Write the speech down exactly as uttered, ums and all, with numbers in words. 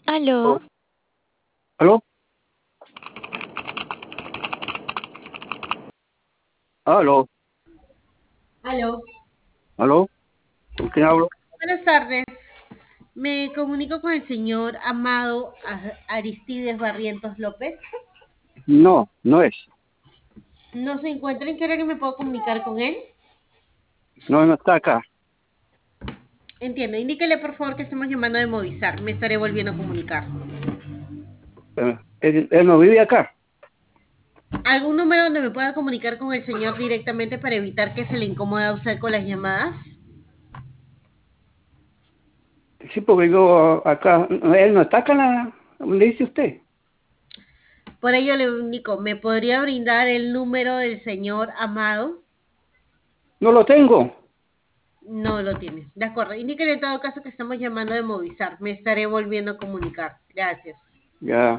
¿Aló? ¿Aló? ¿Aló? Aló. ¿Aló? ¿Con quién hablo? Buenas tardes. Me comunico con el señor Amado Aristides Barrientos López. No, no es. No se encuentra. ¿En qué hora que me puedo comunicar con él? No, no está acá. Entiendo. Indíquele por favor que estamos llamando de Movistar. Me estaré volviendo a comunicar. Eh, él, él no vive acá. ¿Algún número donde me pueda comunicar con el señor directamente para evitar que se le incomode a usted con las llamadas? Sí, porque yo acá, él no está acá, en la- ¿dónde dice usted? Por ello le indico, ¿me podría brindar el número del señor Amado? No lo tengo. No lo tiene. De acuerdo. Indíquele en todo caso que estamos llamando de Movistar. Me estaré volviendo a comunicar. Gracias. Ya.